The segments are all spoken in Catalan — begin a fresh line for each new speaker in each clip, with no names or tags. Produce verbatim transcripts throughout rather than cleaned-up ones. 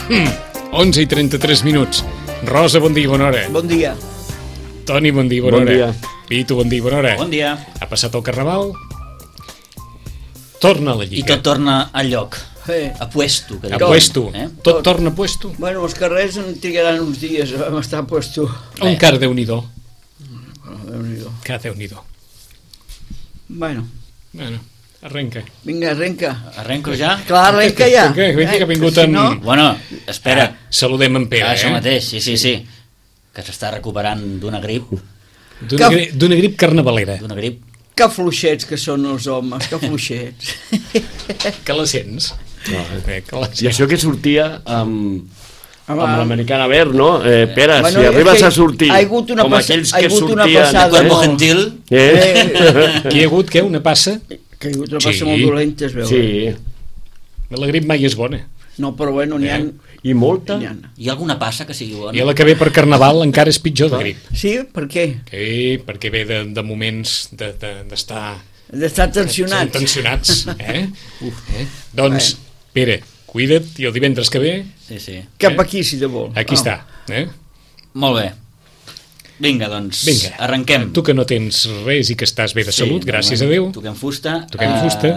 onze i trenta-tres minuts. Rosa, bon dia, bona hora.
Bon dia.
Toni, bon dia, bona
bon
hora.
Dia.
Pitu, bon dia, bona hora.
Bon dia.
Ha passat el Carnaval? Torna a la Lliga.
I tot torna al lloc.
Eh.
A puesto. Que
A
diuen,
puesto.
Eh?
Tot torna a puesto.
Bueno, els carrers en trigaran uns dies, vam estar a puesto.
On car Déu-n'hi-do.
Bueno, Déu-n'hi-do.
Que Déu-n'hi-do.
Bueno,
Bueno, arrenca.
vinga, arrenca.
Arrenco ja?
Clar, arrenca ja.
Que, que, que ha vingut
si
en...
no...
Bueno, espera.
Ah, saludem en Pere,
Ah, això
eh?
mateix, sí, sí, sí. Que s'està recuperant d'una grip.
D'una
Que-
gri d'una grip carnavalera.
D'una grip.
Que fluixets que són els homes, que fluixets.
Que la sents?
No,
Eh, que la
I
sents.
això que sortia amb,
Home,
amb l'americana Ver, no? Eh, Pere,
Bueno,
si
és
arribes
que
a sortir
ha hagut una
com
passa-
aquells
ha
que
hagut una
sortien...
passada,
Cuerpo
no.
gentil.
Eh?
Qui hi ha hagut, què? Una passa?
Que hi ha hagut una
Sí.
passa molt dolenta, es veu.
Sí,
La grip mai és bona.
No, però bueno, n'hi ha...
i molta.
N'hi ha.
Hi ha alguna passa que sigui bona?
I a la que ve per Carnaval encara és pitjor de grip.
Sí, per què?
Sí, perquè ve de, de moments de- de- d'estar...
D'estar tensionats.
Tensionats, eh? Uf, eh? Doncs, Pere, cuida't i el divendres que ve,
Sí, sí.
Cap
Eh?
aquí, si de vol.
aquí
Oh.
està. Eh?
Molt bé. Vinga, doncs,
Vinga,
arrenquem.
tu que no tens res i que estàs bé de salut,
de
gràcies a
moment
Déu.
Toquem fusta.
Toquem
Eh,
fusta.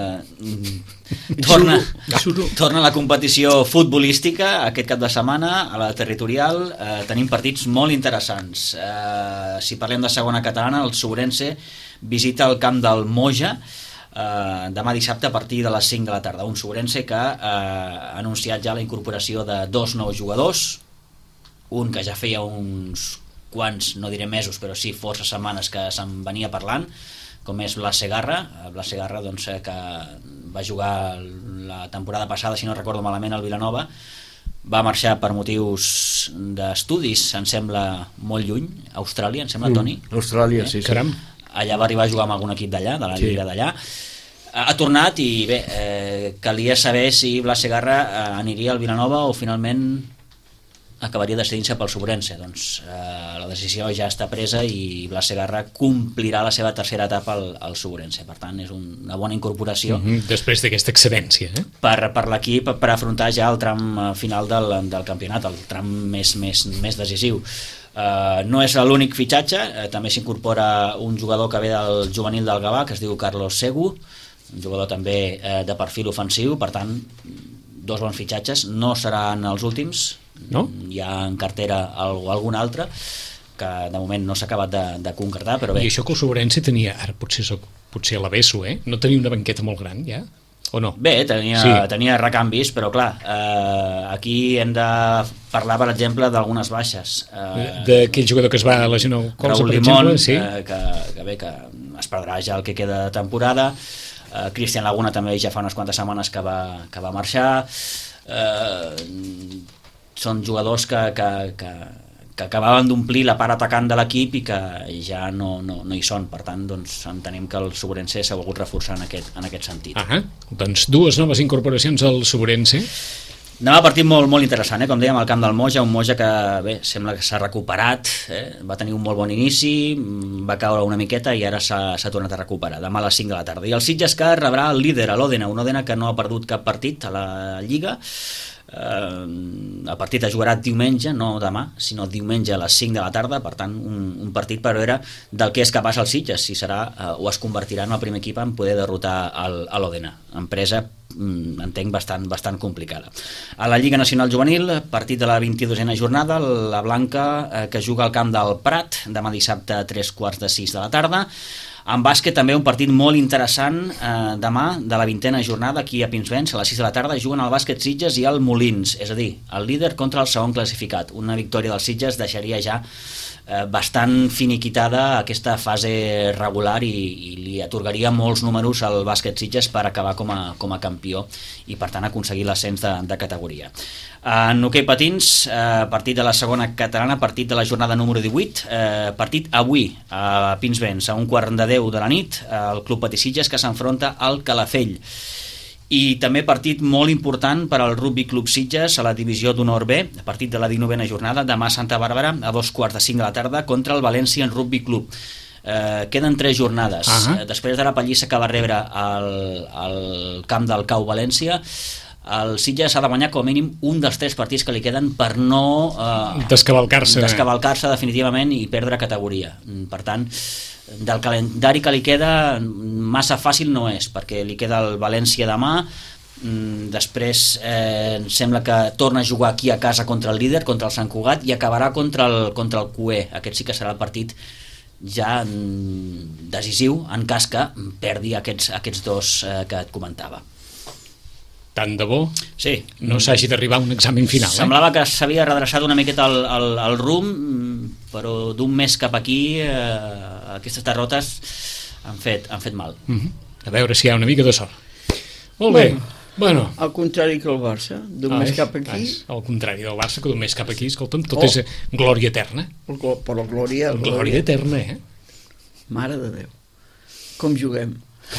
mm, torna,
Suro.
torna la competició futbolística aquest cap de setmana a la territorial. Eh, tenim partits molt interessants. Eh, si parlem de segona catalana, el Sobrense visita el camp del Moja eh, demà dissabte a partir de les cinc de la tarda. Un Sobrense que eh, ha anunciat ja la incorporació de dos nous jugadors, un que ja feia uns quants, no diré mesos, però sí força setmanes que se'n venia parlant, com és Blas Segarra. Blas Segarra, doncs, eh, que va jugar la temporada passada, si no recordo malament, al Vilanova, va marxar per motius d'estudis, em sembla molt lluny, Austràlia, em sembla, Toni?
Austràlia, sí, sí.
Caram.
Allà va arribar a jugar amb algun equip d'allà, de la
Sí.
lliga d'allà. Ha ha tornat i bé, eh, calia saber si Blas Segarra eh, aniria al Vilanova o finalment acabaria decidint-se pel Sobrense. Doncs eh, la decisió ja està presa i Blas Segarra complirà la seva tercera etapa al, al Sobrense. Per tant, és un, una bona incorporació
Mhm, després d'aquesta excedència, eh?
per, per l'equip per afrontar ja el tram eh, final del, del campionat, el tram més, més, més decisiu. Uh, no és l'únic fitxatge, uh, també s'incorpora un jugador que ve del juvenil del Gavà, que es diu Carlos Segu, un jugador també uh, de perfil ofensiu. Per tant, dos bons fitxatges. No seran els últims,
No?
hi ha en cartera algú, algun altre que de moment no s'ha acabat de, de concretar, però bé.
I això que el Sobrense tenia, ara potser soc, potser a la Besso, eh? No tenia una banqueta molt gran, ja? O no?
Bé, tenia,
Sí.
sí. tenia recanvis, però clar, eh, aquí hem de parlar, per exemple, d'algunes baixes. Eh,
D'aquell jugador que es va lesionar el colze,
Raúl
per
Limón,
exemple, sí?
eh, que, que bé, que es perdrà ja el que queda de temporada. Eh, Cristian Laguna també ja fa unes quantes setmanes que va, que va marxar. Eh, són jugadors que, que, que, que acabaven d'omplir la part atacant de l'equip i que ja no, no, no hi són. Per tant, doncs, entenem que el Sobrense s'ha volgut reforçar en aquest, en aquest sentit.
Ah, doncs dues noves incorporacions al Sobrense.
Demà partit molt, molt interessant, eh? Com dèiem, al camp del Moja, un Moja que bé, sembla que s'ha recuperat, eh? Va tenir un molt bon inici, va caure una miqueta i ara s'ha tornat a recuperar. Demà a les cinc de la tarda. I el Sitges, que rebrà el líder, l'Òdena, un Òdena que no ha perdut cap partit a la Lliga. Eh, el partit es jugarà diumenge, no demà, sinó diumenge a les cinc de la tarda. Per tant, un, un partit per veure del que és capaç el Sitges, si serà eh, o es convertirà en el primer equip en poder derrotar el, a l'Òdena, empresa entenc bastant, bastant complicada. A la Lliga Nacional Juvenil, partit de la vint-i-dosena jornada, la Blanca eh, que juga al camp del Prat demà dissabte a tres quarts de sis de la tarda. En bàsquet també un partit molt interessant eh, demà de la vintena jornada aquí a Pinsbens, a les sis de la tarda juguen el Bàsquet Sitges i el Molins, és a dir, el líder contra el segon classificat. Una victòria del Sitges deixaria ja eh, bastant finiquitada aquesta fase regular i, i li atorgaria molts números al Bàsquet Sitges per acabar com a, com a campió i per tant aconseguir l'ascens de, de categoria. En hoquei patins, eh, partit de la segona catalana, partit de la jornada número divuit, eh, partit avui a Pinsbens a un quart de deu de la nit, el Club Patí Sitges que s'enfronta al Calafell. I també partit molt important per al Rugby Club Sitges a la divisió d'honor B, partit de la dinovena jornada, demà a Santa Bàrbara a dos quarts de cinc de la tarda contra el València Rugby Club. Eh, queden tres jornades.
Uh-huh.
Després de la pallissa que va rebre al, al camp del Cau València, el Sitges ha de guanyar com a mínim un dels tres partits que li queden per no eh,
descavalcar-se
descavalcar-se definitivament i perdre categoria. Per tant, del calendari que li queda massa fàcil no és, perquè li queda el València demà, després eh, sembla que torna a jugar aquí a casa contra el líder, contra el Sant Cugat, i acabarà contra el, contra el Cué. Aquest sí que serà el partit ja decisiu en cas que perdi aquests, aquests dos eh, que et comentava.
Tant de bo
sí.
no s'hagi d'arribar a un examen final.
Semblava
eh?
que s'havia redreçat una miqueta el, el, el rumb, però d'un mes cap aquí eh, aquestes derrotes han fet, han fet mal.
Mm-hmm. A veure si hi ha una mica de sort. Molt bé.
Bueno,
bueno.
Al contrari que el Barça, d'un mes cap aquí.
Ai, al contrari del Barça, que d'un mes cap aquí, escolta'm, tot
oh.
és glòria eterna.
Però glòria...
Glòria eterna, eh?
Mare de Déu. Com juguem.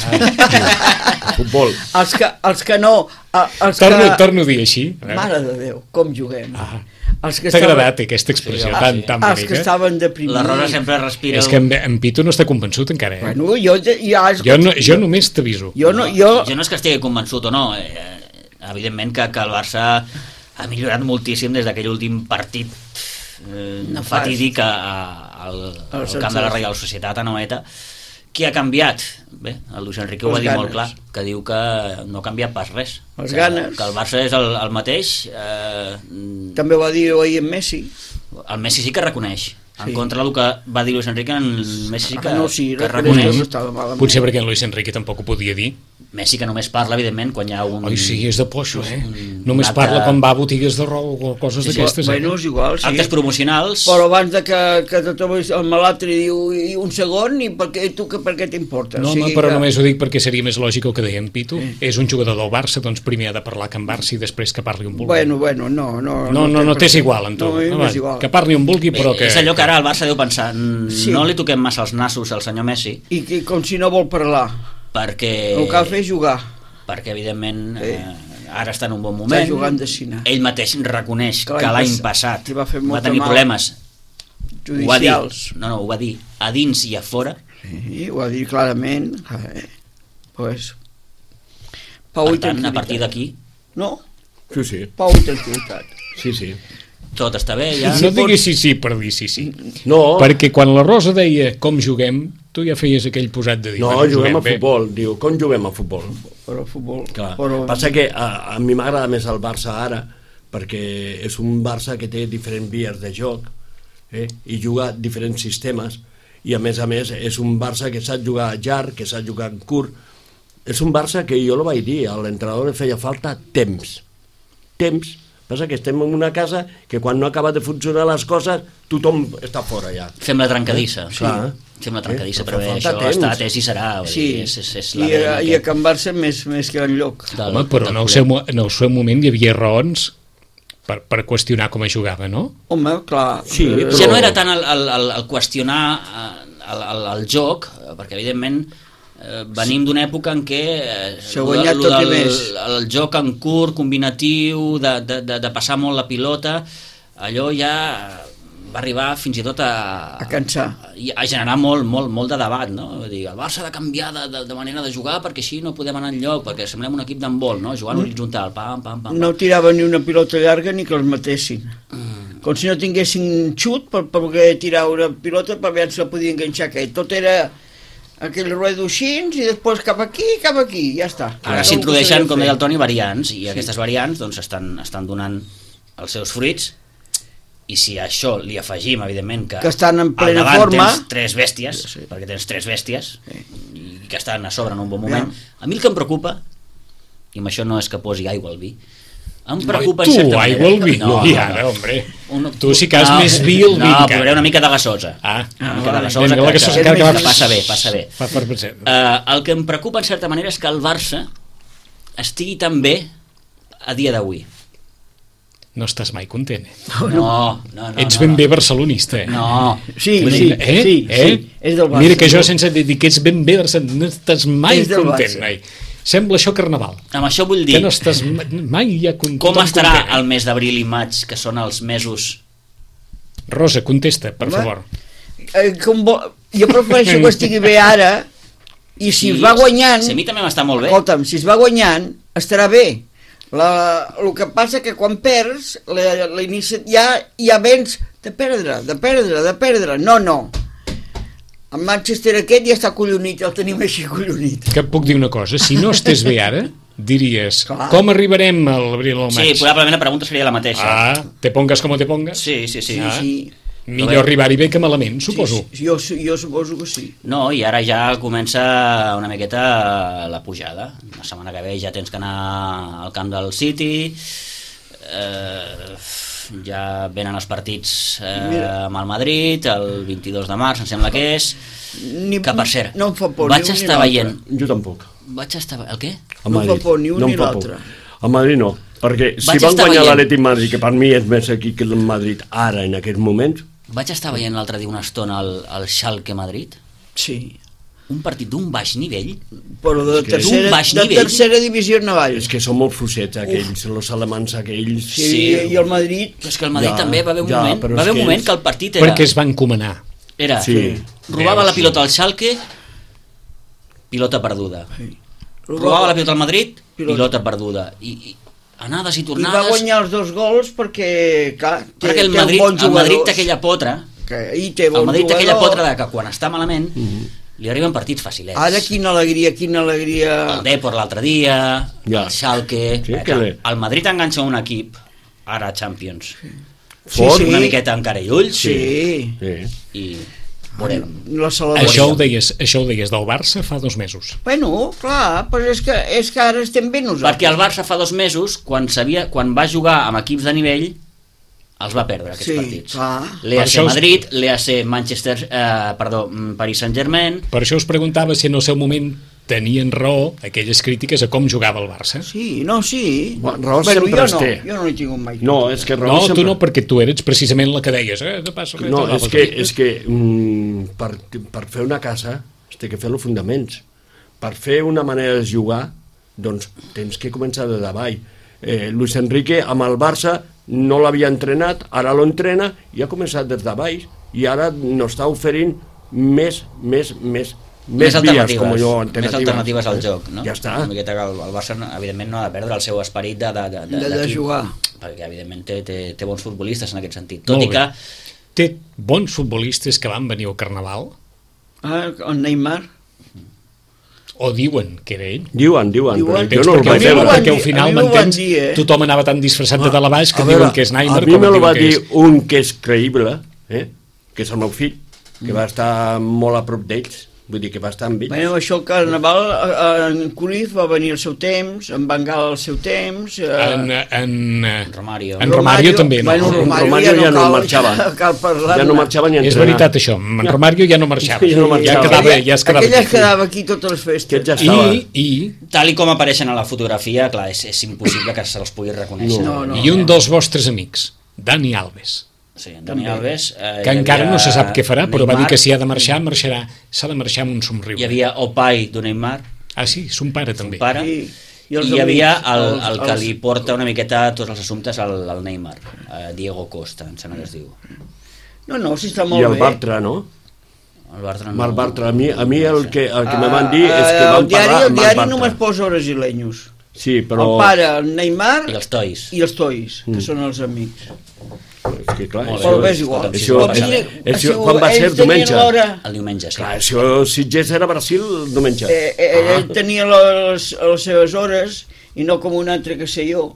Ah, futbol.
Els que, els que no... Els
torno,
que...
torno a dir així. A
Mare de Déu, com juguem.
Ah.
Els que
T'ha
estaven...
agradat aquesta expressió
sí,
tan,
sí.
tan
Els
bonica?
que estaven deprimits.
La Rosa sempre respira...
És que en, en Pitu no està convençut encara, eh?
Bueno, jo, ja,
jo, no, jo només t'aviso.
Jo no, jo...
jo no és que estigui convençut o no, eh, evidentment que, que el Barça ha millorat moltíssim des d'aquell últim partit eh, no fatídic a, a, al, al camp de la Reial Societat a Noeta. Qui ha canviat? Bé, el Luis Enrique ho va dir molt clar, que diu que no ha canviat pas res.
Les
que,
ganes.
Que el Barça és el, el mateix. Eh,
També va dir ahir en Messi.
El Messi sí que reconeix. En
Sí.
contra del que va dir Luis Enrique, en Messi sí que,
Ah, no, sí,
que
reconeix
reconeix.
que estava malament.
Potser perquè en Luis Enrique tampoc ho podia dir.
Messi que només parla, evidentment, quan hi ha un...
Oi, sí, és de poixo, eh?
un
Només
acte-
parla quan va a botigues de roba o coses
Sí, sí.
d'aquestes, eh?
Bueno, és igual, sí.
actes promocionals.
Però abans de que, que te trobis el malalt i diu i un segon, i per què, tu que, per què t'importa?
No,
O sigui
home, però
que...
només ho dic perquè seria més lògic el que deia en Pitu.
Sí.
És un jugador del Barça, doncs primer ha de parlar que en Barça i després que parli on vulgui.
Bueno, bueno, no, no...
no, no, no t'és igual, en tu.
No, no,
Home,
és igual.
que parli on vulgui, però
Bé,
que...
és allò que ara el Barça deu pensar, mm,
Sí.
no li toquem massa els nassos al senyor Messi,
I que, com si no vol parlar.
perquè...
El que ha de fer és jugar.
perquè evidentment
Sí.
eh, ara està en un bon moment.
Està jugant de cine.
Ell mateix reconeix
Que
que
l'any
l'any
pass-
passat
que va fer
va
molta
tenir
mal.
problemes. Ho va dir,
Judicials.
no, no, ho va dir a dins i a fora.
Sí, ho ha dit clarament. Eh, pues, pau
Per
i
tant, a
tranquil·litat.
partir d'aquí
No?
Sí, sí.
Pau i tranquil·litat.
Sí, sí.
tot està bé ja.
No diguis sí, sí per dir sí, sí.
No,
Perquè quan la Rosa deia com juguem, tu ja feies aquell posat de dir...
no,
bueno,
juguem a
bé.
futbol. Diu, com juguem a futbol?
Però futbol...
Clar.
Però...
Passa que a, a mi m'agrada més el Barça ara, perquè és un Barça que té diferents vies de joc, eh? I juga diferents sistemes, i a més a més és un Barça que sap jugar llarg, que sap jugar curt. És un Barça que jo lo vaig dir, a l'entrenador li feia falta temps. Temps. Passa que estem en una casa que quan no acaba de funcionar les coses tothom està fora ja.
Fem la trencadissa.
Sí. Clar.
Fem la trencadissa,
Eh,
però bé,
fa
això
falta temps.
està atès i serà. Vull
Sí,
dir, és, és, és
I, a, i a Can Barça més, més que enlloc.
del,
Home, però
del
en el,
culer.
seu, mo- en el seu moment hi havia raons per, per qüestionar com es jugava, no?
Home, clar...
Sí,
eh,
però-
Ja no era tant el, el, el, el qüestionar eh, el, el, el joc, eh, perquè evidentment eh, venim d'una època en què eh,
S'ha guanyat
lo
tot i
del-
més.
el joc en curt, combinatiu, de, de, de, de passar molt la pilota, allò ja va arribar fins i tot a,
A cansar.
i a generar molt, molt, molt de debat, no? Vull dir, el Barça ha de canviar de, de, de manera de jugar perquè així no podem anar enlloc, perquè semblem un equip d'handbol, no? Jugant
Mm.
horitzontal, pam, pam, pam.
No tirava ni una pilota llarga ni que els matessin. Com si no tinguessin xut per, per poder tirar una pilota per veure si la podia enganxar aquell. Tot era aquell ruedo així i després cap aquí, cap aquí, ja està.
Ara
Cada un
s'introdueixen,
que
com
sabia
deia el
fer.
Toni, variants, i aquestes variants doncs, estan, estan donant els seus fruits, i si a això li afegim, evidentment, que,
Que estan en
al
plena
davant
forma.
tens tres bèsties,
Sí, sí.
perquè tens tres bèsties,
Sí.
i que estan a sobre en un bon moment.
Ja.
A mi el que em preocupa, i amb això no és que posi aigua al vi, em preocupa
tu,
en certa
aigua al vi?
No,
I
no,
ara,
no.
hombre,
Un-
tu sí que has més vi al vi
No,
encara.
posaré una mica de gasosa.
Ah,
una
Ah,
mica de
vale.
gasosa,
Vinga,
que,
la
que,
gasosa,
que,
que
que
va-
passa bé, passa bé.
Fa per pensar.
Uh, el que em preocupa en certa manera és que el Barça estigui tan bé a dia d'avui.
No estàs mai content, eh?
No, no, no.
Ets
no,
ben
no.
bé barcelonista, eh?
No.
Sí,
Vull
sí,
dir, eh?
sí,
eh?
sí, és del Barça.
Mira que jo sense dir que ets ben bé barcelonista, no estàs mai
És del
content,
Barça.
mai. Sembla això carnaval.
Amb això vull
Que
dir,
no estàs ma- mai ja content.
com estarà
content, eh?
el mes d'abril i maig, que són els mesos...
Rosa, contesta, per
Home.
favor.
Eh, com vo... Jo prefereixo que estigui bé ara i si es va guanyant...
Si a mi també m'està molt bé.
Escolta'm, si es va guanyant, estarà bé. La, el que passa que quan perds, la, la inici... ja, ja vens de perdre, de perdre, de perdre. No, no. El Manchester aquest ja està collonit, el tenim així collonit.
Que et puc dir una cosa, si no estés bé ara, diries,
Clar.
com arribarem a l'abril o al maig?
Sí, probablement la pregunta seria la mateixa.
Ah, te pongas com te pongas?
Sí, sí, sí.
Sí,
Ah.
sí.
Millor arribar-hi bé que malament, suposo.
Sí, sí, jo, jo suposo que sí.
No, i ara ja comença una miqueta la pujada. La setmana que ve ja tens que anar al camp del City, eh, ja venen els partits eh,
Mira.
amb el Madrid, el vint-i-dos de març, em sembla que és,
Ni,
que per cert,
no em fa por,
vaig
ni un ni
estar
l'altre.
veient...
Jo tampoc.
Vaig estar... El què?
A
No em fa
Madrid.
por ni un
no em
ni
fa por.
l'altre.
A Madrid no, perquè si
Vaig
van
estar
guanyar
veient.
l'Atlètic Madrid, que per mi és més aquí que el Madrid ara, en aquest moment,
Vaig estar veient l'altre dia una estona al, al Schalke Madrid,
Sí,
un partit d'un baix nivell,
però de,
És que-
tercera,
d'un baix
de
nivell.
tercera divisió en avall.
és que són molt fluixets aquells, els alemans aquells.
Sí,
Sí.
i el Madrid...
però és que el Madrid
Ja,
també va haver un
ja,
moment,
però
va
és
haver un
que
moment
ells-
que el partit era...
Perquè es van comanar.
Era,
Sí.
robava
Veus.
la pilota al Schalke, pilota perduda.
Sí.
Robava la pilota al Madrid,
Pilota.
pilota perduda. I, i anades i
I va
tornades...
guanyar els dos gols perquè, clar, té,
perquè el
té
Madrid,
bons
el Madrid
jugadors.
té aquella potra,
Que ahir té
el
bons
Madrid té aquella
jugadors.
potra de que quan està malament li arriben partits facilets.
Ara quina alegria, quina alegria...
El Depor l'altre dia,
Ja.
el Schalke...
Sí,
eh,
que bé.
el Madrid enganxa un equip, ara a Champions,
Sí,
Fort.
sí.
una miqueta encara i ulls,
Sí.
Sí.
i veurem.
La celebració.
Això ho, deies, això ho deies del Barça fa dos mesos.
Bueno, clar, però és que, és que ara estem bé nosaltres.
Perquè el Barça fa dos mesos, quan, sabia, quan va jugar amb equips de nivell, els va perdre, aquests
Sí,
partits.
clar.
Per
L'E A C
això us-
Madrid, l'E A C Manchester, eh, perdó, mm, Paris Saint-Germain...
Per això us preguntava si en el seu moment tenien raó aquelles crítiques a com jugava el Barça.
Sí, no, sí.
Bueno, raó
Però
sempre
jo
es
no,
té.
jo no n'he tingut mai.
No, és que raó
No,
sempre...
tu no, perquè tu eres precisament la que deies. Eh, te passa,
No,
te
és
la
que,
passa.
és que mm, per, per fer una casa es té que fer els fundaments. Per fer una manera de jugar, doncs tens que començar de davall. Eh, Luis Enrique amb el Barça no l'havia entrenat, ara l'entrena i ha començat des de baix i ara no està oferint més, més, més, més, vies, com jo,
més alternatives al joc, no?
Ja està.
Una miqueta que el, el Barça, evidentment, no ha de perdre el seu esperit de, de, de,
De- de
d'equip,
jugar.
perquè, evidentment, té, té, té bons futbolistes en aquest sentit.
Molt
Tot i
bé.
que
Té bons futbolistes que van venir al Carnaval,
Ah, el Neymar.
o diuen que era ell.
Diuen, diuen,
Diuen.
però jo no el
perquè,
vaig
a mi m'ho
veure.
van
perquè
dir,
al final,
a mi m'ho van
m'entens,
dir, eh?
tothom anava tan disfressat de dalt a baix que
A
diuen
veure,
que és Neymar
a mi
com
me
et
lo
diuen
va
que
dir
és...
un que és creïble, eh? que és el meu fill, que va estar molt a prop d'ells, vull dir que va estar amb ells.
Bueno, això el Carnaval, eh, en Cruyff va venir al seu temps, en Van Gaal al seu temps... Eh,
En, en, en
Romario.
En Romario també, no?
Bueno,
En
Romario,
Romario ja no
cal,
marxava.
Ja, cal parlar
Ja no marxava ni a
És
entrenar.
veritat això, en Romario ja no marxava,
Ja no
ja,
marxava.
quedava, ja es quedava
Aquella es
aquí.
quedava aquí totes les festes.
Aquest ja estava.
I, i,
tal i com apareixen a la fotografia, clar, és, és impossible que se'ls pugui reconèixer.
No, no.
I un dels vostres amics, Dani Alves,
Sí, en Dani Alves... Eh,
que
hi
encara
havia
no se sap què farà, però va dir
Neymar,
que si ha de marxar, marxarà. S'ha de marxar amb un somriure.
Hi havia Opai d'un Neymar,
Ah, sí, son pare també.
pare,
I,
i,
els
hi havia
amics,
el,
els-
el que
els-
li porta una miqueta tots els assumptes al, al Neymar, eh, Diego Costa, em sembla que es diu.
No, no, si està molt
I el
bé.
Bartra, no?
El Bartra
Amb el Bartra, a mi, a mi el que, el que me
Ah,
van dir és que
eh,
van
el diari,
parlar
el
amb el
diari
Bartra.
només posa brasileños.
Sí, però...
El pare, el Neymar
i els Tois.
i els Tois, que són els amics.
És que, clar,
Molt bé.
Però bé, és igual.
Escolta'm,
Això,
Quan
això,
venia-
això,
si
quan va
ells
ser?
tenien
Diumenge.
l'hora-
El diumenge, sí.
Clar, això, Sitges era Brasil diumenge.
Eh, eh,
Ah.
ell tenia les, les seves hores i no com un altre que sé jo.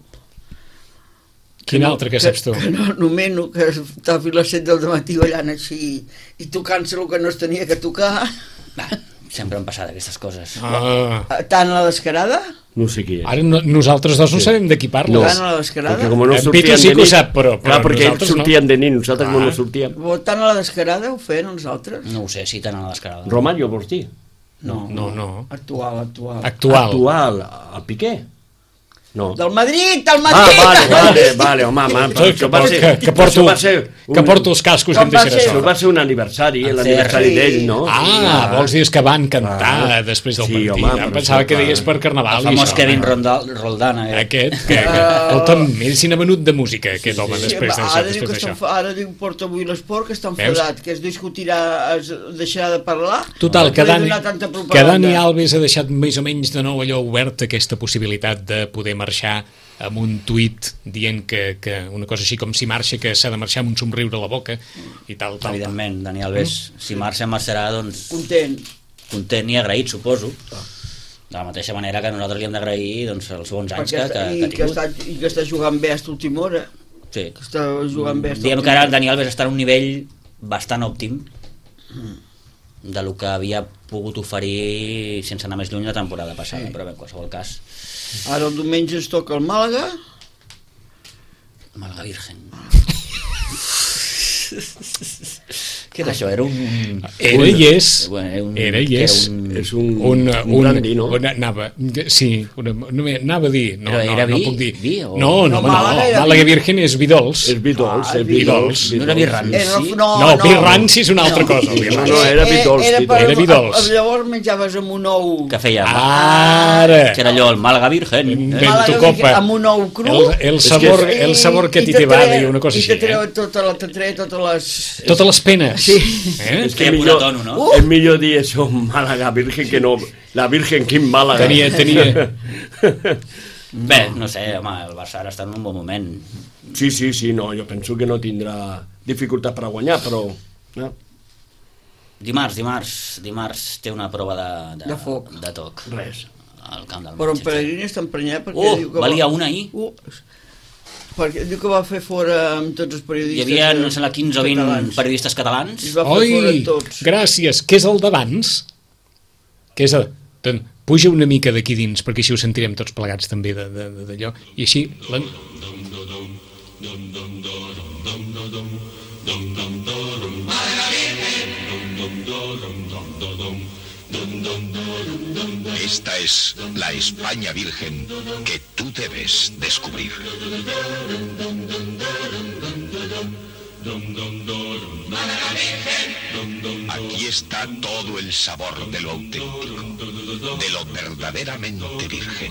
Quin
no,
altre que saps tu?
Que no nomeno, que estava fins a les set del matí ballant així i tocant-se el que no es tenia que tocar.
Va, sempre han passat aquestes coses.
Ah,
Tant a la descarada?
No sé qui és.
ara no, nosaltres dos no sabem de qui
No,
parles.
Tant a la descarada?
perquè com no
En
sortien
Peter sí
de
que ho
nit...
sap, però- però
clar, perquè ells
nosaltres no.
sortien de nit, nosaltres
Clar.
no sortíem.
Bo, Tant a la descarada ho feien els altres?
No ho sé, si tant a l'escarada.
Romario, vols dir?
No,
No, no.
Actual, actual.
Actual.
Actual, el Piqué? No.
Del Madrid, del
Ah,
Madrid!
vale, vale, vale, home, home, però
Que,
això va ser...
que, que, porto,
això va ser un-
que porto els cascos que
Com
em
va
deixarà
ser?
Això
sol.
va ser un aniversari,
En
l'aniversari
sí.
d'ell, no?
Ah, vols dir que van cantar
Ah.
després del
Sí,
partit.
home,
Em
però
pensava
això,
que
clar.
deies per Carnaval.
El
i
famós
això,
Kevin
no?
Rondal, Roldán. Eh?
Aquest, que, que, escolta'm, ell s'hi n'ha venut de música, aquest home, després
va,
d'això.
ara, diu
després
que està
d'això.
enfa- ara diu porta avui l'esport que està
Veus?
enfadat, que es discutirà, es deixarà de parlar.
Total, que
després de
Dani,
donar tanta
que
propaganda.
Dani Alves ha deixat més o menys de nou allò obert aquesta possibilitat de poder marxar amb un tuit dient que, que una cosa així com si marxa, que s'ha de marxar amb un somriure a la boca i tal, tal.
Evidentment, Dani Alves, mm? si marxa, marxarà, doncs...
Content.
Content i agraït, suposo. De la mateixa manera que nosaltres li hem d'agrair doncs, els bons anys que, que, que ha
I que,
tingut.
està, I que està jugant bé a l'última hora.
Sí.
Que està jugant bé a
Diem que ara el Dani Alves està en un nivell bastant òptim de lo que havia pogut oferir sense anar més lluny la temporada passada, sí. Però bé, en qualsevol cas...
Ara el diumenge es toca el Màlaga.
Màlaga Virgen. Què era això? Era un...
Era i és.
Bueno, era, un,
era i és.
Un,
és un,
un,
un,
un
brandy, no?
Una, anava, sí, una, no, anava a dir... No,
Però era
no, no
vi?
puc dir.
Vi o...
No, no,
No,
no,
Màlaga
no.
era
Màlaga
vi.
Virgen és vi dolç.
És vi dolç,
Ah,
és
vi
vi dolç.
No era vi ranci.
Era,
No,
no,
no, vi ranci és una altra cosa.
No,
vi
no,
ranci.
no, era vi dolç.
Era,
vi
per,
dolç.
Era vi dolç.
Llavors menjaves amb un ou...
Que feia...
Ara!
Que era allò, el Màlaga Virgen.
Ben
Eh?
tu
Màlaga
copa.
amb un ou cru.
El, el, sabor,
I-
el sabor que
i
ti te
te
va
treu-
dir, una cosa
I
així.
te treu
Eh?
tota la, te treu totes les...
Totes les penes.
Sí.
Eh?
És
Feia
que
pura
millor,
tono, no?
Uh!
és millor dir això Màlaga Virgen que no la Virgen Quim Màlaga.
Tenia, tenia...
Bé, no sé, home, el Barça ara està en un bon moment.
Sí, sí, sí, no, jo penso que no tindrà dificultat per a guanyar, però... No.
Dimarts, dimarts, dimarts té una prova de, de,
De foc.
de toc.
Res.
Al camp del
Però en
Manchester.
Pellegrini està emprenyat perquè
Uh,
diu que
valia
va...
una ahir.
Uh, perquè diu que va fer fora amb tots els
Hi
periodistes
havia, no sé, quinze o vint
catalans.
periodistes catalans.
I es va fer fora
Oi,
tots.
gràcies. Què és el d'abans? Què és el... Doncs, puja una mica d'aquí dins, perquè així ho sentirem tots plegats també de- de- de- d'allò. I així... La...
Esta es la España Virgen que tú debes descubrir. Aquí está todo el sabor de lo auténtico, de lo verdaderamente virgen.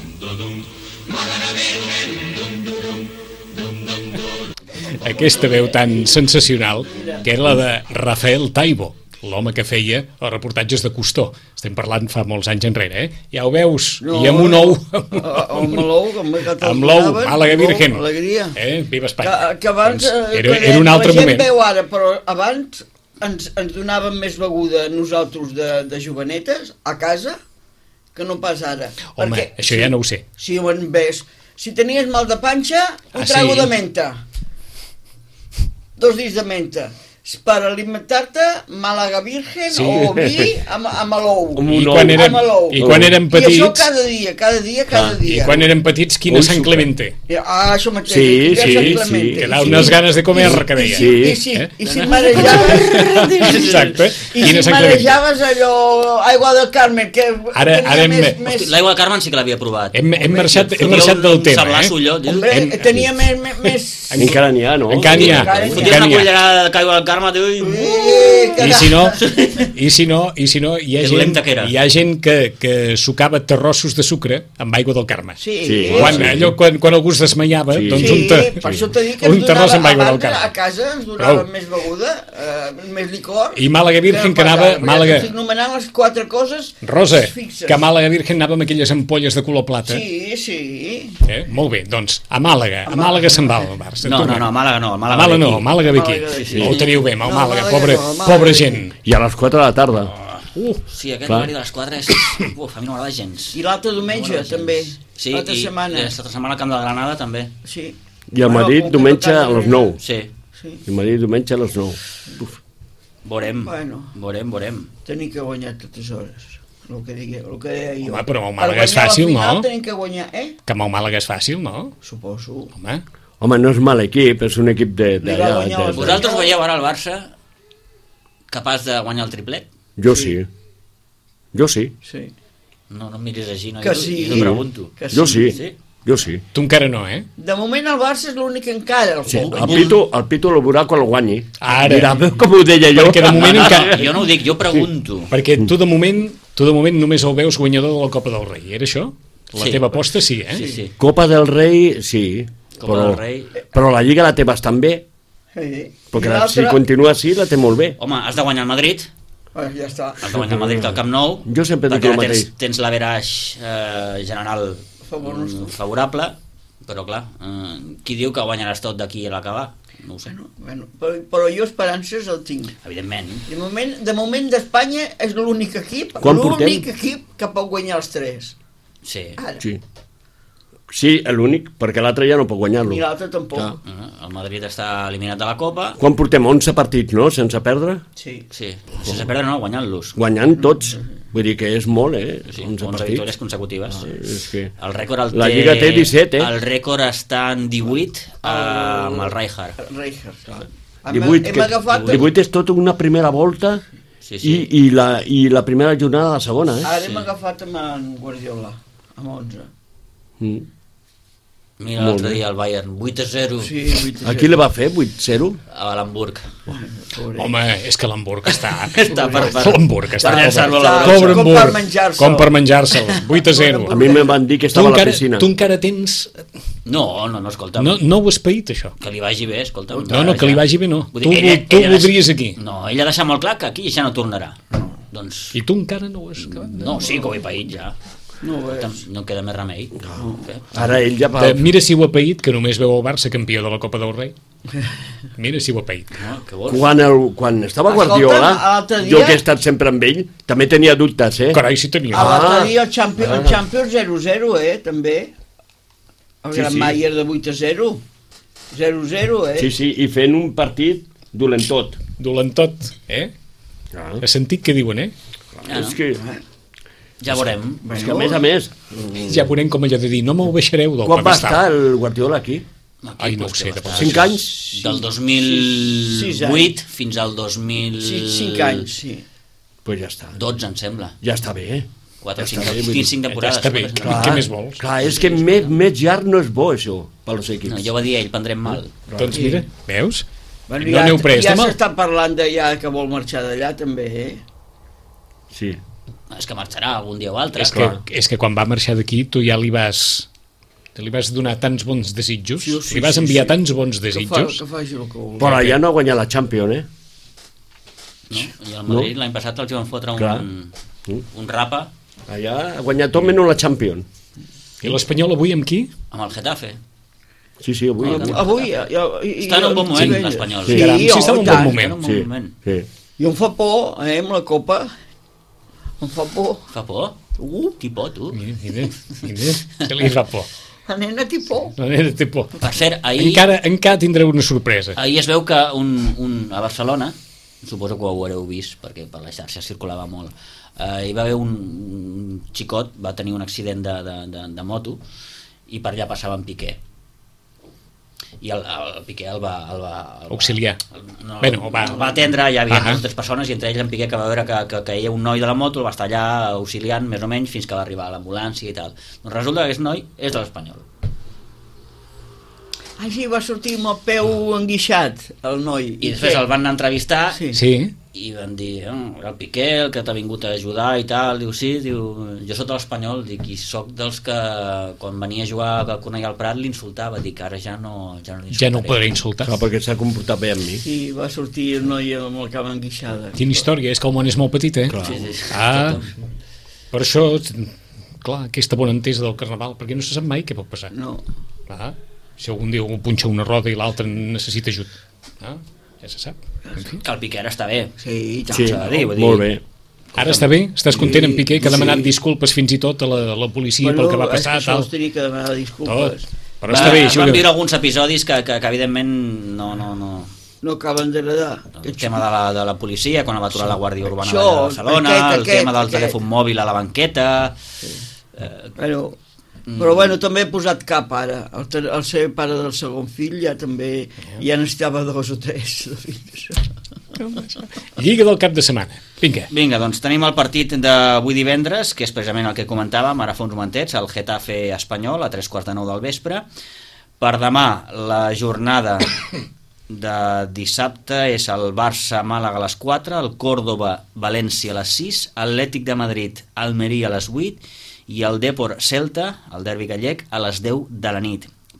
Aquesta veu tan sensacional, que era la de Rafael Taibo, l'home que feia els reportatges de Cousteau. Estem parlant fa molts anys enrere, eh? Ja ho veus,
No,
i amb un ou...
Amb l'ou, com que te'l
Amb l'ou,
donaven,
Màlaga
l'ou,
Virgen.
Alegria.
Eh? Viva Espanya.
Que, que abans...
Doncs
eh,
era,
que
era un altre
la gent
moment.
veu ara, però abans ens, ens donaven més beguda nosaltres de, de jovenetes a casa que no pas ara.
Home,
Perquè,
això ja no ho sé.
Si ho en ves, si tenies mal de panxa, un
Ah,
trago
sí?
de menta. Dos dits de menta. Per alimentar-te, Màlaga Virgen
Sí.
o vi amb, amb l'ou.
Amb
I
un
quan,
ou.
érem,
Amb l'ou.
I quan érem
I això
petits...
cada dia, cada dia, cada
I
dia.
quan érem petits, quina
Ui,
Sant
super.
Clemente.
I, ah, això mateix.
Sí,
aquí hi ha
sí,
Sant
sí,
Clemente.
que
I
da
si-
unes ganes de comer,
i si-
que deia.
I, si-
Sí.
i, si,
Eh?
i si marejaves...
Exacte.
I
Quina
si
Sant Clemente.
marejaves allò... Aigua del Carmen, que
Ara-
tenia
ara hem-
més...
Hosti,
més...
Hosti, l'aigua de Carmen sí que l'havia provat.
Hem, hem marxat, hem
Fotia
marxat
un-
del
un
tema,
sablasso,
eh?
allò, tio.
Hombre,
hem-
tenia més... més, més...
Encara n'hi ha, no?
Encara n'hi ha.
Encara n'hi ha.
Fotia
Encara
una
n'hi ha.
cullerada d'aigua del Carme, tio, i...
Eh, que
I si no, i si no, i si no hi ha
Que
gent,
dolenta que era.
hi ha gent que, que sucava terrossos de sucre amb aigua del Carme.
Sí,
Sí.
Quan,
sí.
allò, quan, quan algú es desmaiava,
Sí.
doncs
Sí,
un, te,
per això t'he dit que
un
ens
terrós
donava,
amb aigua del
abans a
Carme.
casa ens donaven
Prou.
més beguda, eh, més licor.
I Màlaga Virgen que
pas
anava-
ara, perquè
Màlaga-
Estic nomenant les quatre coses
Rosa,
fixes.
que a Màlaga Virgen anava amb aquelles ampolles de color plata.
Sí, sí.
Eh? Molt bé, doncs, a Màlaga, a Màlaga se'n va el Barça.
No, no,
Tornem.
no, Màlaga no,
A
Màlaga,
Màlaga no,
ve aquí.
Màlaga ve aquí.
Màlaga ve aquí.
No ho teniu bé, amb el
No,
Màlaga,
Màlaga
pobre,
no, Màlaga
pobra
ve
gent.
I a les quatre de la tarda.
Uh,
Sí, aquest
Clar.
horari de les quatre és... Uf, a mi no m'agrada gens.
I l'altre diumenge,
No m'agrada gens.
també.
Sí,
l'altra
i
setmana.
i l'altra setmana al Camp de Granada també.
Sí.
I a
Bueno,
Madrid
com que
diumenge
no
a les
tant-
nou.
Sí,
Sí.
I a Madrid diumenge a les nou. Uf.
veurem,
Bueno.
veurem, veurem.
Tenim que guanyar totes hores. El que, digui, el que deia jo.
Home, però amb el
Per
Màlaga és
guanyar la
fàcil,
final
no?
Tenim que guanyar, eh?
que amb el Màlaga és fàcil, no?
Suposo.
Home,
Home, no és mal equip, és un equip de... de,
Li va
de,
guanyar
de,
les
de
Vosaltres veieu ara el Barça capaç de guanyar el triplet?
jo sí. Jo sí.
Sí.
No, no em miris així, no?
Que
jo,
sí.
jo t'ho pregunto.
Que
Jo sí.
Sí?
Jo sí.
tu encara no, eh?
De moment el Barça és l'únic encara. El
Sí,
pot
el
guanyar.
Pitu, el Pitu el veurà quan el guanyi.
Ara.
Mira, veu com ho deia jo.
Perquè de moment
No,
encara...
jo no ho dic, jo pregunto.
Perquè tu de moment, tu de moment només el veus guanyador de la Copa del Rei, era això? La
Sí.
teva aposta sí, eh?
Sí, sí.
Copa del Rei, sí.
Copa
però,
del Rei.
Però la Lliga la té bastant bé,
Sí.
perquè
I
la, si
l'altre-
continua així la té molt bé.
Home, has de guanyar el Madrid,
Ah, ja està.
has de guanyar el Madrid al Camp Nou,
Jo sempre dic
perquè
el
ara tens,
mateix.
tens l'averaix eh, general
Favor nostre.
mm, favorable, Però clar, eh, qui diu que guanyaràs tot d'aquí a l'acabar? No ho sé.
Bueno, bueno, però, però jo esperances el tinc.
Evidentment.
De moment, de moment d'Espanya és l'únic equip,
Quan portem?
l'únic equip que pot guanyar els tres.
Sí.
Ara.
Sí. Sí, l'únic, perquè l'altre ja no pot guanyar-lo.
Ni l'altre tampoc.
Clar.
Eh, El Madrid està eliminat de la Copa.
Quan portem onze partits, no?, sense perdre?
Sí.
Sí, sense perdre no, guanyant-los.
Guanyant tots. Vull dir que és molt, eh?
Sí,
onze
onze victòries consecutives.
Ah, és que...
El rècord el té...
La Lliga té disset, eh?
El rècord està en divuit eh, amb el Rijkaard.
Rijkaard.
divuit,
Hem
que,
agafat...
divuit és tot una primera volta
Sí, sí.
I, i, la, i la primera jornada de la segona, eh?
Ara hem agafat amb en Guardiola, amb onze.
Mm.
Mira
Molt
l'altre
bé.
dia el Bayern, vuit a zero
Sí, vuit a
A qui li va fer? vuit zero?
a l'Hamburg.
zero.
Home, és que l'Hamburg està...
Està per... per...
L'Hamburg està...
Per llançar-lo a la
Està-
brossa.
Pobre
com
Hamburg.
per menjar-se'l.
Com per menjar-se'l. vuit a zero.
A mi me van dir que
Tu
estava a la
encara,
piscina.
tu encara tens...
No, no, no, escolta'm.
No, no ho has paït, això.
Que li vagi bé, escolta'm.
No, no, que li vagi bé, no.
Vull
Tu,
dir, ella-
tu
ella deixa-
voldries aquí.
No, ella ha deixat molt clar que aquí ja no tornarà. Doncs...
I tu encara no ho has acabat.
No, sí que ho he paït ja.
No ho és.
No em queda més remei. Què?
Ara ell ja va...
De, mira si ho ha paït, que només veu el Barça campió de la Copa del Rei. Mira si ho ha paït.
No, què vols?
Quan, el, quan estava
Escolta,
Guardiola,
l'altre dia-
jo que he estat sempre amb ell, també tenia dubtes, eh?
Carai, si tenia.
A l'altre
Ah.
dia el Champions, el Champions zero zero, eh, també. El
Sí,
Gran
sí.
Mayer de vuit a zero. zero zero, eh.
Sí, sí, i fent un partit dolentot.
Dolentot, eh?
Ah.
Has sentit què diuen, eh?
Ja, no?
És que,
Ja veurem.
és que a més a més,
Ja veurem com allò de dir, no m'ho baixareu del
quan va
pedestal.
estar el Guardiola aquí?
Aquí,
Ai, no
pues,
ho sé,
que va
de
estar
Cinc anys?
Del dos mil
Sis
vuit fins al dos mil
Sí, cinc anys, sí.
Pues ja està.
dotze, em sembla.
Ja està bé, eh?
quatre o
Ja
cinc,
està bé, vull dir,
cinc temporades.
ja està bé.
quatre, cinc.
Clar. Què més vols?
Clar, és que més, més llarg no és bo, això, per als equips.
No, ja ho va dir ell, prendrem mal.
Doncs mira, veus?
Bueno,
No n'heu pres
ja
de mal.
s'està parlant de ja que vol marxar d'allà, també, eh?
Sí.
És que marxarà algun dia o altre.
És que, és que quan va marxar d'aquí tu ja li vas li vas donar tants bons desitjos,
Sí, sí,
li vas
sí,
enviar
sí.
tants bons
Que, fa,
desitjos.
que faci el que vulgui.
Però ja no ha guanyat la Champions, eh?
No? I el Madrid l'any passat els hi van fotre
Clar.
un,
Mm.
un rapa
Allà ha guanyat tot menys la Champions.
I l'Espanyol avui amb qui?
amb el Getafe.
Sí, sí, avui...
Ah,
avui.
Avui... Ja, ja,
Està en un bon moment, l'Espanyol.
Sí,
Caram, sí,
oh,
està en un
i
bon
tant.
moment.
En un bon
Sí,
moment.
sí.
I em fa por, eh, amb la Copa. Em fa por.
Fa por?
Uh,
Tipó, tu.
Mira, mira, mira, que li fa por.
la nena té por.
La nena té por.
Per cert, ahir,
Encara, encara tindreu una sorpresa.
ahir es veu que un, un, a Barcelona, suposo que ho haureu vist perquè per la xarxa circulava molt, eh, hi va haver un, un xicot, va tenir un accident de, de, de, de moto i per allà passava en Piqué. I el, el Piqué el va... El va el
Auxiliar.
Va, no,
Bueno, va-
el va atendre, hi havia
Ah.
dues o tres persones i entre ells en Piqué que va veure que, que caia un noi de la moto, el va estar allà auxiliant més o menys fins que va arribar a l'ambulància i tal. Doncs resulta que aquest noi és de l'Espanyol.
Ah, sí, va sortir amb el peu enguixat, el noi.
I després
què?
el van anar a entrevistar
Sí.
Sí?
i van dir, oh, el Piqué, el que t'ha vingut a ajudar i tal, diu, sí, diu, jo sóc de l'Espanyol, dic, i soc dels que quan venia a jugar a Cornellà al Prat l'insultava, dic, ara ja no, ja no l'insultaré.
Ja no ho podré insultar.
Clar, perquè s'ha comportat bé amb mi.
Sí, va sortir el noi amb la cama enguixada.
Quina història, és que el món és molt petit, eh?
Clar.
Sí, sí, sí.
Ah, per això, clar, aquesta bona entesa del Carnaval, perquè no se sap mai què pot passar.
No.
Ah, si algun dia algú punxa una roda i l'altre necessita ajut. Ah, ja se sap. En fi.
Que el Piqué ara està bé.
Sí, i tant.
Sí,
s'ha de dir, vull dir-
molt bé.
Ara està bé? Estàs content en Piqué, que ha
Sí.
demanat disculpes fins i tot a la, a la policia pel que va passar?
és que això
Tal.
us tenia que demanar
Tot.
disculpes.
Però està bé,
Va,
això
van
que...
viure alguns episodis que, que, que evidentment no, no, no.
No acaben d'agradar.
El tema de la, de la policia, quan va aturar la Guàrdia Urbana
Això,
de Barcelona,
aquest,
el
aquest,
tema del
aquest.
telèfon mòbil a la banqueta... Eh,
Però, però bueno, també he posat cap ara. El, ter- el ser pare del segon fill ja també... Ja n'estava dos o tres de fills.
Lliga del cap de setmana. Vinga.
Vinga, doncs tenim el partit d'avui divendres, que és precisament el que comentàvem ara fa uns momentets, el Getafe Espanyol, a tres quarts de nou del vespre. Per demà, la jornada de dissabte és el Barça-Màlaga a les quatre, el Córdoba-València a les sis, Atlètic de Madrid, Almeria a les vuit i el Depor-Celta, el derbi gallec, a les deu de la nit.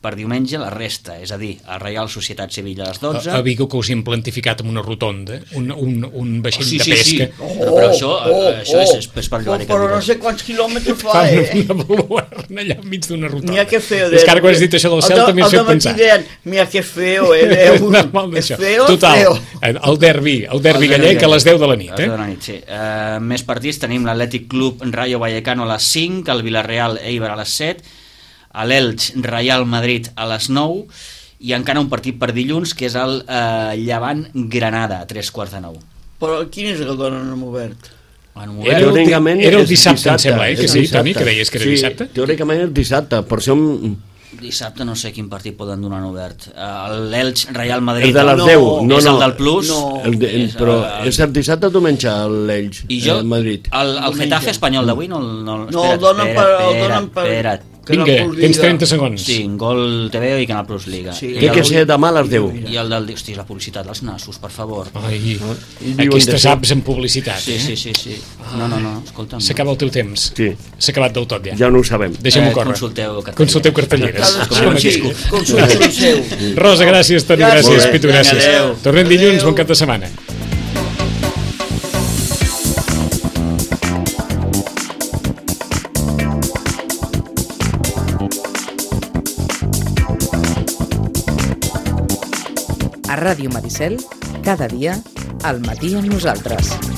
per diumenge la resta, és a dir, el Reial Societat Civil a les dotze.
A, a Vigo que us hem plantificat amb una rotonda, un, un, un vaixell
Oh, sí,
de
sí, sí.
pesca.
Oh, però, però això,
oh, oh,
això és, és, és per
oh,
llogar i
però no sé quants quilòmetres fa,
Fa
eh?
una baluarna allà enmig d'una rotonda.
Mira que feo.
És que ara quan has dit això del cel també ens feu pensar.
Deien, mira que feo, eh? Déu,
Normal
és
d'això.
feo,
Total,
feo.
el derbi, el derbi gallec a les deu de la nit.
A les
Eh?
deu de la nit, sí. Uh, més partits tenim l'Atlètic Club Rayo Vallecano a les cinc, el Villarreal Eibar a les set, l'Elx Real Madrid a les nou i encara un partit per dilluns que és el uh, Llevant Granada a tres quarts de nou.
Però quin és el donen en obert?
En
Era el,
Teòricament
era el
és
dissabte, em
dissabte,
sembla, eh? Que
és
sí,
dissabte.
Toni, que deies que era
Sí,
dissabte.
teòricament és dissabte, per això... em-
Dissabte no sé quin partit poden donar en obert. Uh, L'Elx Real Madrid
El de les
No,
deu, no,
és
no.
el del Plus.
No.
El de,
És,
però
eh,
és el dissabte o diumenge l'Elx,
I jo,
eh, Madrid.
el, el Getafe espanyol d'avui no, no,
No, el donen per... El donen per...
espera't.
Vinga,
Canal Plus
tens
Liga.
trenta segons.
Sí, Gol T V i Canal Plus Liga.
Sí.
I
Té
el,
que ser demà a les deu.
I el del... Hosti, la publicitat dels nassos, per favor.
Ai,
I diuen
aquestes
d'això.
apps en publicitat.
Sí,
eh?
sí, sí, sí. No, no, no, escolta'm.
S'acaba el teu temps.
Sí,
S'ha acabat del tot, ja.
ja no ho sabem.
Deixem-ho
Eh,
córrer.
consulteu cartelleres.
Consulteu cartelleres.
Cadascú
Com
sí,
aquí.
consulta el seu.
Rosa, gràcies, Toni,
Gràcies.
gràcies,
Molt bé.
Pitu, gràcies.
Adéu.
Tornem dilluns,
Adéu.
bon cap de setmana.
A Ràdio Maricel, cada dia, al matí amb nosaltres.